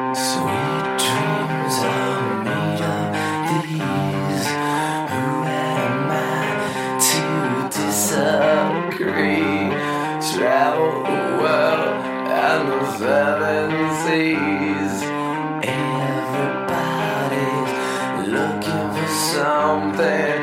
Sweet dreams are made of these. Who am I to disagree? Travel the world and the seven seas. Everybody's looking for something